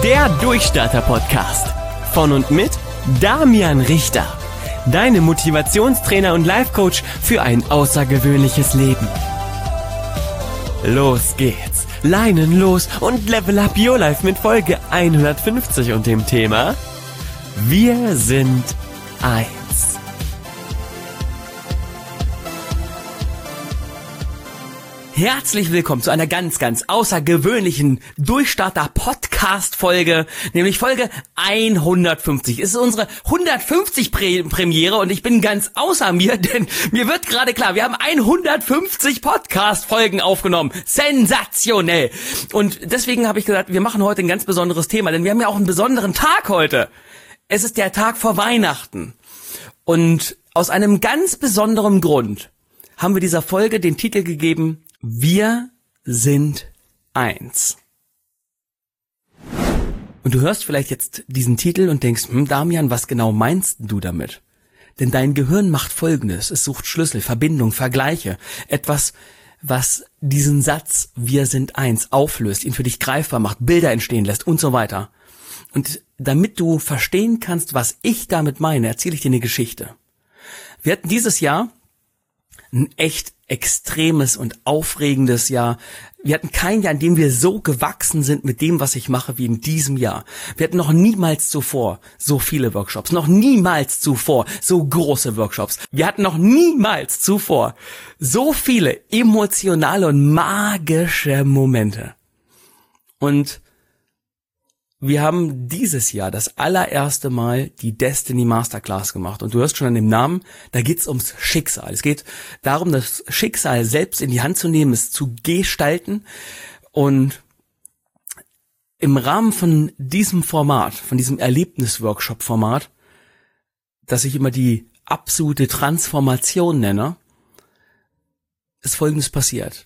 Der Durchstarter-Podcast. Von und mit Damian Richter. Deine Motivationstrainer und Life-Coach für ein außergewöhnliches Leben. Los geht's. Leinen los und level up your life mit Folge 150 und dem Thema Wir sind eins. Herzlich willkommen zu einer ganz außergewöhnlichen Durchstarter-Podcast-Folge, nämlich Folge 150. Es ist unsere 150 Premiere und ich bin ganz außer mir, denn mir wird gerade klar, wir haben 150 Podcast-Folgen aufgenommen. Sensationell! Und deswegen habe ich gesagt, wir machen heute ein ganz besonderes Thema, denn wir haben ja auch einen besonderen Tag heute. Es ist der Tag vor Weihnachten. Und aus einem ganz besonderen Grund haben wir dieser Folge den Titel gegeben, Wir sind eins. Und du hörst vielleicht jetzt diesen Titel und denkst, Damian, was genau meinst du damit? Denn dein Gehirn macht Folgendes. Es sucht Schlüssel, Verbindung, Vergleiche. Etwas, was diesen Satz, wir sind eins, auflöst, ihn für dich greifbar macht, Bilder entstehen lässt und so weiter. Und damit du verstehen kannst, was ich damit meine, erzähle ich dir eine Geschichte. Wir hatten dieses Jahr ein echt extremes und aufregendes Jahr. Wir hatten kein Jahr, in dem wir so gewachsen sind mit dem, was ich mache, wie in diesem Jahr. Wir hatten noch niemals zuvor so viele Workshops, noch niemals zuvor so große Workshops. Wir hatten noch niemals zuvor so viele emotionale und magische Momente. Und wir haben dieses Jahr das allererste Mal die Destiny Masterclass gemacht. Und du hörst schon an dem Namen, da geht's ums Schicksal. Es geht darum, das Schicksal selbst in die Hand zu nehmen, es zu gestalten. Und im Rahmen von diesem Format, von diesem Erlebnis-Workshop-Format, das ich immer die absolute Transformation nenne, ist Folgendes passiert.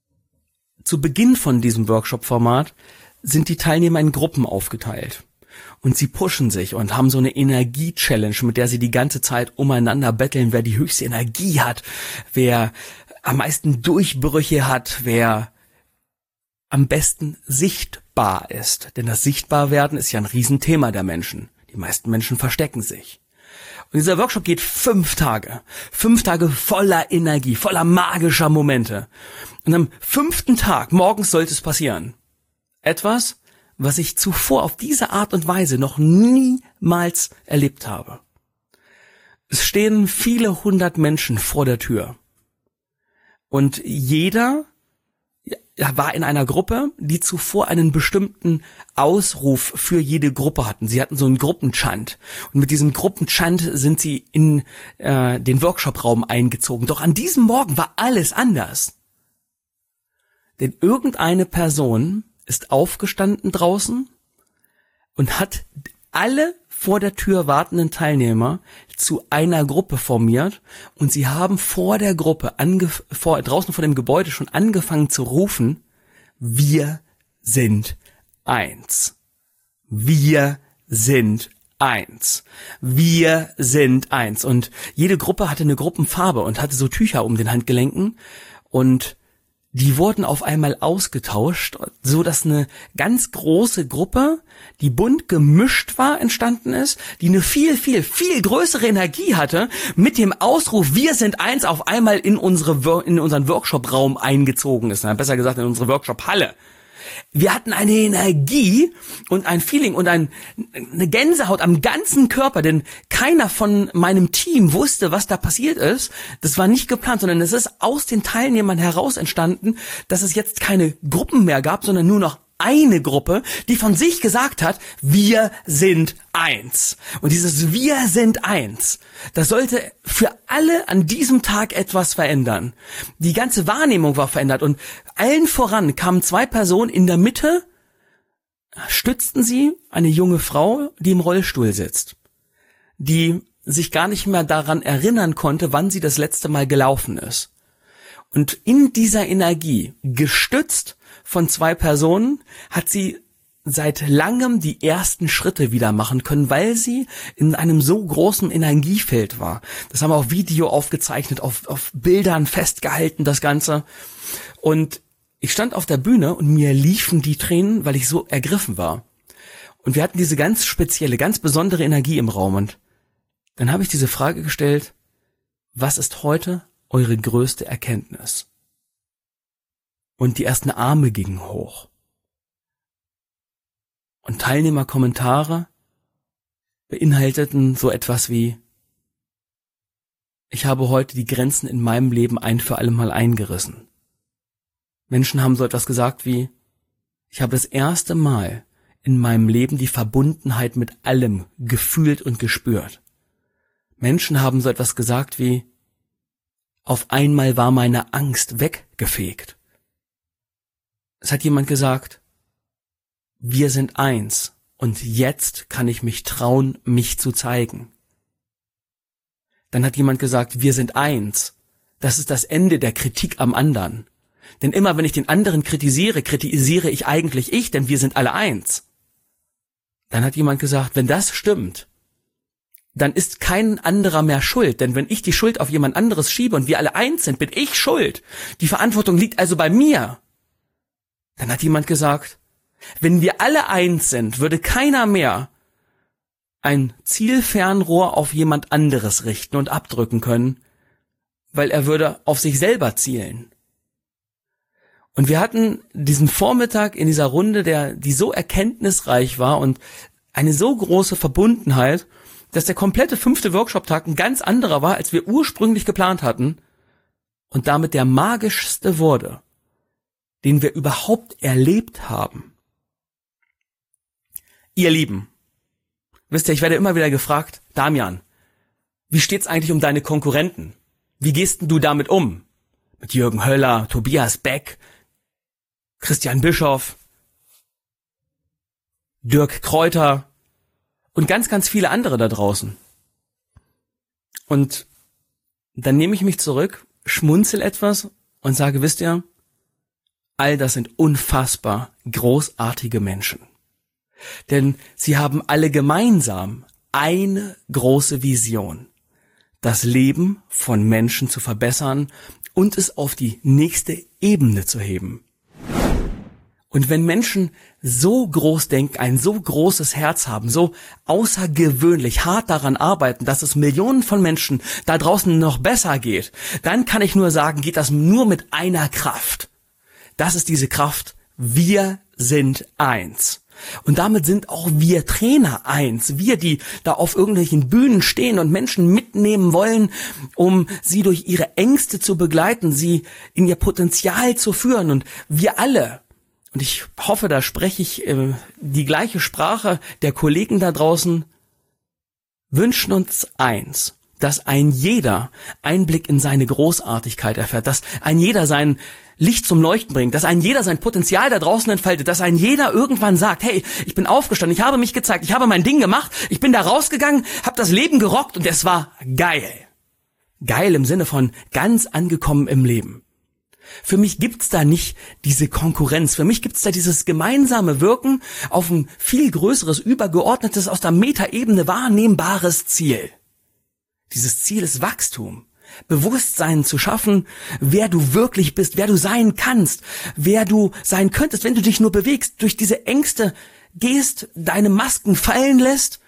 Zu Beginn von diesem Workshop-Format sind die Teilnehmer in Gruppen aufgeteilt. Und sie pushen sich und haben so eine Energie-Challenge, mit der sie die ganze Zeit umeinander betteln, wer die höchste Energie hat, wer am meisten Durchbrüche hat, wer am besten sichtbar ist. Denn das Sichtbarwerden ist ja ein Riesenthema der Menschen. Die meisten Menschen verstecken sich. Und dieser Workshop geht 5 Tage. 5 Tage voller Energie, voller magischer Momente. Und am 5. Tag, morgens sollte es passieren. Etwas, was ich zuvor auf diese Art und Weise noch niemals erlebt habe. Es stehen viele 100 Menschen vor der Tür. Und jeder war in einer Gruppe, die zuvor einen bestimmten Ausruf für jede Gruppe hatten. Sie hatten so einen Gruppenchant. Und mit diesem Gruppenchant sind sie in den Workshop-Raum eingezogen. Doch an diesem Morgen war alles anders. Denn irgendeine Person ist aufgestanden draußen und hat alle vor der Tür wartenden Teilnehmer zu einer Gruppe formiert und sie haben vor der Gruppe, draußen vor dem Gebäude schon angefangen zu rufen, wir sind eins. Wir sind eins. Wir sind eins. Und jede Gruppe hatte eine Gruppenfarbe und hatte so Tücher um den Handgelenken und die wurden auf einmal ausgetauscht, so dass eine ganz große Gruppe, die bunt gemischt war, entstanden ist, die eine viel größere Energie hatte, mit dem Ausruf, wir sind eins, auf einmal in unseren Workshop-Raum eingezogen ist. Besser gesagt, in unsere Workshop-Halle. Wir hatten eine Energie und ein Feeling und eine Gänsehaut am ganzen Körper, denn keiner von meinem Team wusste, was da passiert ist. Das war nicht geplant, sondern es ist aus den Teilnehmern heraus entstanden, dass es jetzt keine Gruppen mehr gab, sondern nur noch eine Gruppe, die von sich gesagt hat, wir sind eins. Und dieses Wir sind eins, das sollte für alle an diesem Tag etwas verändern. Die ganze Wahrnehmung war verändert und allen voran kamen 2 Personen in der Mitte, stützten sie eine junge Frau, die im Rollstuhl sitzt, die sich gar nicht mehr daran erinnern konnte, wann sie das letzte Mal gelaufen ist. Und in dieser Energie, gestützt von 2 Personen, hat sie seit langem die ersten Schritte wieder machen können, weil sie in einem so großen Energiefeld war. Das haben wir auf Video aufgezeichnet, auf Bildern festgehalten, das Ganze. Und ich stand auf der Bühne und mir liefen die Tränen, weil ich so ergriffen war. Und wir hatten diese ganz spezielle, ganz besondere Energie im Raum. Und dann habe ich diese Frage gestellt: Was ist heute eure größte Erkenntnis? Und die ersten Arme gingen hoch. Und Teilnehmerkommentare beinhalteten so etwas wie: Ich habe heute die Grenzen in meinem Leben ein für alle Mal eingerissen. Menschen haben so etwas gesagt wie: Ich habe das erste Mal in meinem Leben die Verbundenheit mit allem gefühlt und gespürt. Menschen haben so etwas gesagt wie: Auf einmal war meine Angst weggefegt. Es hat jemand gesagt: Wir sind eins und jetzt kann ich mich trauen, mich zu zeigen. Dann hat jemand gesagt: Wir sind eins. Das ist das Ende der Kritik am anderen. Denn immer wenn ich den anderen kritisiere, kritisiere ich eigentlich ich, denn wir sind alle eins. Dann hat jemand gesagt: Wenn das stimmt, dann ist kein anderer mehr schuld, denn wenn ich die Schuld auf jemand anderes schiebe und wir alle eins sind, bin ich schuld. Die Verantwortung liegt also bei mir. Dann hat jemand gesagt: Wenn wir alle eins sind, würde keiner mehr ein Zielfernrohr auf jemand anderes richten und abdrücken können, weil er würde auf sich selber zielen. Und wir hatten diesen Vormittag in dieser Runde, die so erkenntnisreich war und eine so große Verbundenheit, dass der komplette 5. Workshop-Tag ein ganz anderer war, als wir ursprünglich geplant hatten und damit der magischste wurde, den wir überhaupt erlebt haben. Ihr Lieben, wisst ihr, ich werde immer wieder gefragt: Damian, wie steht's eigentlich um deine Konkurrenten? Wie gehst denn du damit um? Mit Jürgen Höller, Tobias Beck, Christian Bischoff, Dirk Kräuter und ganz, ganz viele andere da draußen. Und dann nehme ich mich zurück, schmunzel etwas und sage: Wisst ihr, all das sind unfassbar großartige Menschen. Denn sie haben alle gemeinsam eine große Vision: das Leben von Menschen zu verbessern und es auf die nächste Ebene zu heben. Und wenn Menschen so groß denken, ein so großes Herz haben, so außergewöhnlich hart daran arbeiten, dass es Millionen von Menschen da draußen noch besser geht, dann kann ich nur sagen, geht das nur mit einer Kraft. Das ist diese Kraft: Wir sind eins. Und damit sind auch wir Trainer eins. Wir, die da auf irgendwelchen Bühnen stehen und Menschen mitnehmen wollen, um sie durch ihre Ängste zu begleiten, sie in ihr Potenzial zu führen. Und wir alle, und ich hoffe, da spreche ich die gleiche Sprache der Kollegen da draußen, wünschen uns eins: dass ein jeder Einblick in seine Großartigkeit erfährt, dass ein jeder sein Licht zum Leuchten bringt, dass ein jeder sein Potenzial da draußen entfaltet, dass ein jeder irgendwann sagt: Hey, ich bin aufgestanden, ich habe mich gezeigt, ich habe mein Ding gemacht, ich bin da rausgegangen, habe das Leben gerockt und es war geil. Geil im Sinne von ganz angekommen im Leben. Für mich gibt's da nicht diese Konkurrenz, für mich gibt's da dieses gemeinsame Wirken auf ein viel größeres, übergeordnetes, aus der Metaebene wahrnehmbares Ziel. Dieses Ziel ist Wachstum. Bewusstsein zu schaffen, wer du wirklich bist, wer du sein kannst, wer du sein könntest, wenn du dich nur bewegst, durch diese Ängste gehst, deine Masken fallen lässt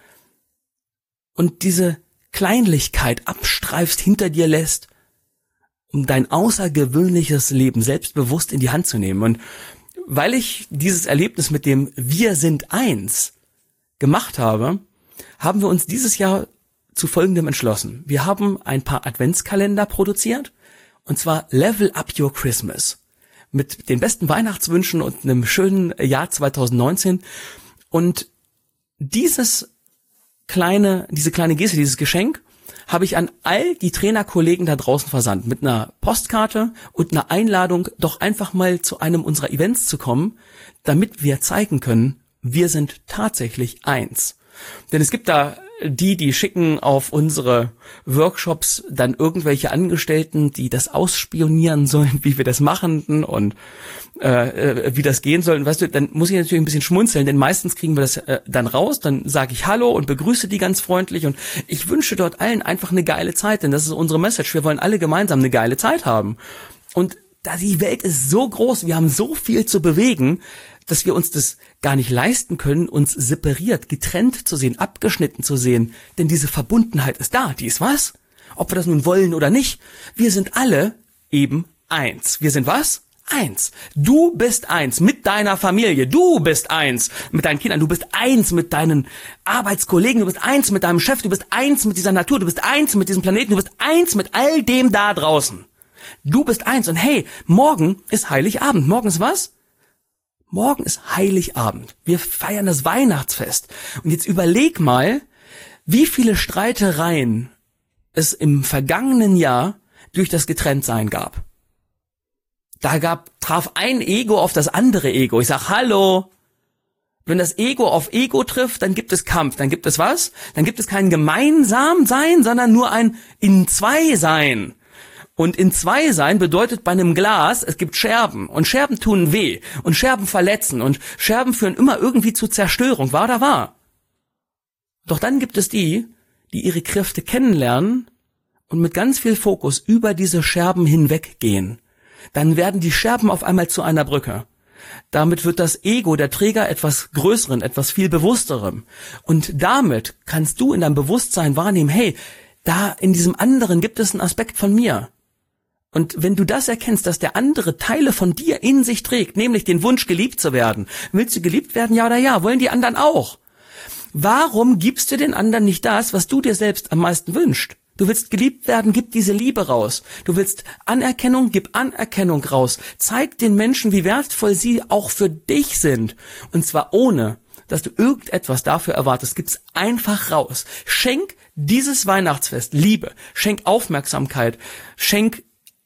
und diese Kleinlichkeit abstreifst, hinter dir lässt, um dein außergewöhnliches Leben selbstbewusst in die Hand zu nehmen. Und weil ich dieses Erlebnis mit dem Wir sind eins gemacht habe, haben wir uns dieses Jahr zu Folgendem entschlossen. Wir haben ein paar Adventskalender produziert, und zwar Level Up Your Christmas, mit den besten Weihnachtswünschen und einem schönen Jahr 2019. Und diese kleine Geste, dieses Geschenk, habe ich an all die Trainerkollegen da draußen versandt, mit einer Postkarte und einer Einladung, doch einfach mal zu einem unserer Events zu kommen, damit wir zeigen können, wir sind tatsächlich eins. Denn es gibt da die schicken auf unsere Workshops dann irgendwelche Angestellten, die das ausspionieren sollen, wie wir das machen und wie das gehen soll. Und weißt du, dann muss ich natürlich ein bisschen schmunzeln, denn meistens kriegen wir das dann raus, dann sage ich Hallo und begrüße die ganz freundlich und ich wünsche dort allen einfach eine geile Zeit, denn das ist unsere Message. Wir wollen alle gemeinsam eine geile Zeit haben. Und da die Welt ist so groß, wir haben so viel zu bewegen, dass wir uns das gar nicht leisten können, uns separiert, getrennt zu sehen, abgeschnitten zu sehen. Denn diese Verbundenheit ist da, die ist was? Ob wir das nun wollen oder nicht, wir sind alle eben eins. Wir sind was? Eins. Du bist eins mit deiner Familie. Du bist eins mit deinen Kindern. Du bist eins mit deinen Arbeitskollegen. Du bist eins mit deinem Chef. Du bist eins mit dieser Natur. Du bist eins mit diesem Planeten. Du bist eins mit all dem da draußen. Du bist eins. Und hey, morgen ist Heiligabend. Morgen ist was? Morgen ist Heiligabend. Wir feiern das Weihnachtsfest. Und jetzt überleg mal, wie viele Streitereien es im vergangenen Jahr durch das Getrenntsein gab. Traf ein Ego auf das andere Ego. Ich sag, hallo. Wenn das Ego auf Ego trifft, dann gibt es Kampf. Dann gibt es was? Dann gibt es kein Gemeinsamsein, sondern nur ein In-Zwei-Sein. Und In-Zwei-Sein bedeutet bei einem Glas, es gibt Scherben. Und Scherben tun weh. Und Scherben verletzen. Und Scherben führen immer irgendwie zu Zerstörung. Wahr oder wahr? Doch dann gibt es die ihre Kräfte kennenlernen und mit ganz viel Fokus über diese Scherben hinweggehen. Dann werden die Scherben auf einmal zu einer Brücke. Damit wird das Ego, der Träger, etwas Größeren, etwas viel Bewussterem. Und damit kannst du in deinem Bewusstsein wahrnehmen, hey, da in diesem anderen gibt es einen Aspekt von mir. Und wenn du das erkennst, dass der andere Teile von dir in sich trägt, nämlich den Wunsch, geliebt zu werden. Willst du geliebt werden, ja oder ja? Wollen die anderen auch? Warum gibst du den anderen nicht das, was du dir selbst am meisten wünschst? Du willst geliebt werden, gib diese Liebe raus. Du willst Anerkennung, gib Anerkennung raus. Zeig den Menschen, wie wertvoll sie auch für dich sind. Und zwar ohne, dass du irgendetwas dafür erwartest. Gib's einfach raus. Schenk dieses Weihnachtsfest Liebe. Schenk Aufmerksamkeit. Schenk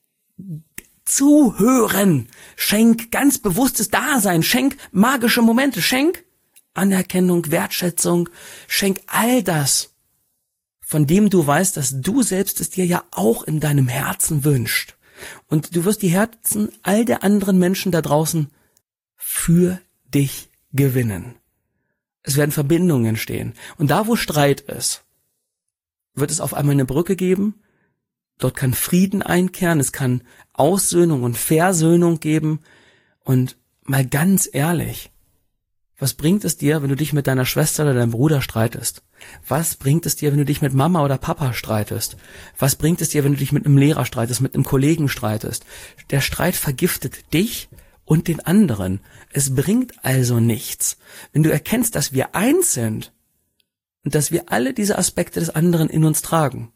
Zuhören. Schenk ganz bewusstes Dasein. Schenk magische Momente. Schenk Anerkennung, Wertschätzung. Schenk all das, von dem du weißt, dass du selbst es dir ja auch in deinem Herzen wünscht. Und du wirst die Herzen all der anderen Menschen da draußen für dich gewinnen. Es werden Verbindungen entstehen. Und da, wo Streit ist, wird es auf einmal eine Brücke geben. Dort kann Frieden einkehren. Es kann Aussöhnung und Versöhnung geben. Und mal ganz ehrlich, was bringt es dir, wenn du dich mit deiner Schwester oder deinem Bruder streitest? Was bringt es dir, wenn du dich mit Mama oder Papa streitest? Was bringt es dir, wenn du dich mit einem Lehrer streitest, mit einem Kollegen streitest? Der Streit vergiftet dich und den anderen. Es bringt also nichts. Wenn du erkennst, dass wir eins sind und dass wir alle diese Aspekte des anderen in uns tragen,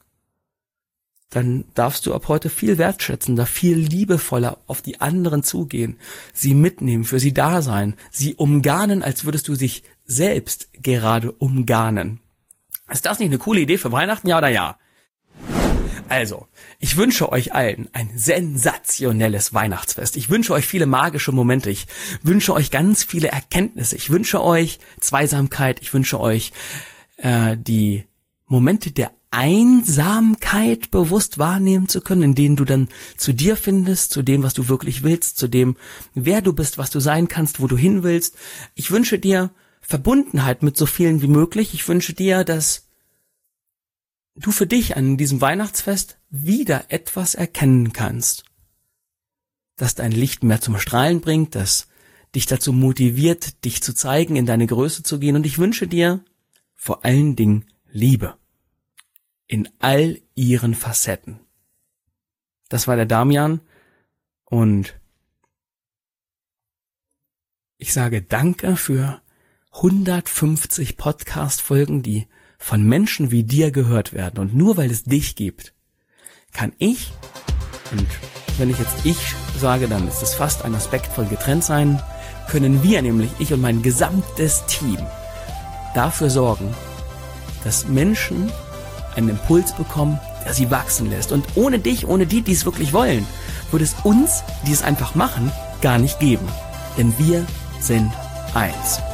dann darfst du ab heute viel wertschätzender, viel liebevoller auf die anderen zugehen, sie mitnehmen, für sie da sein, sie umgarnen, als würdest du dich selbst gerade umgarnen. Ist das nicht eine coole Idee für Weihnachten, ja oder ja? Also, ich wünsche euch allen ein sensationelles Weihnachtsfest. Ich wünsche euch viele magische Momente. Ich wünsche euch ganz viele Erkenntnisse. Ich wünsche euch Zweisamkeit. Ich wünsche euch die Momente der Einsamkeit bewusst wahrnehmen zu können, in denen du dann zu dir findest, zu dem, was du wirklich willst, zu dem, wer du bist, was du sein kannst, wo du hin willst. Ich wünsche dir Verbundenheit mit so vielen wie möglich. Ich wünsche dir, dass du für dich an diesem Weihnachtsfest wieder etwas erkennen kannst, das dein Licht mehr zum Strahlen bringt, das dich dazu motiviert, dich zu zeigen, in deine Größe zu gehen. Und ich wünsche dir vor allen Dingen Liebe. In all ihren Facetten. Das war der Damian und ich sage Danke für 150 Podcast-Folgen, die von Menschen wie dir gehört werden. Und nur weil es dich gibt, kann ich, und wenn ich jetzt ich sage, dann ist es fast ein Aspekt von Getrenntsein, können wir, nämlich ich und mein gesamtes Team, dafür sorgen, dass Menschen einen Impuls bekommen, der sie wachsen lässt. Und ohne dich, ohne die es wirklich wollen, würde es uns, die es einfach machen, gar nicht geben. Denn wir sind eins.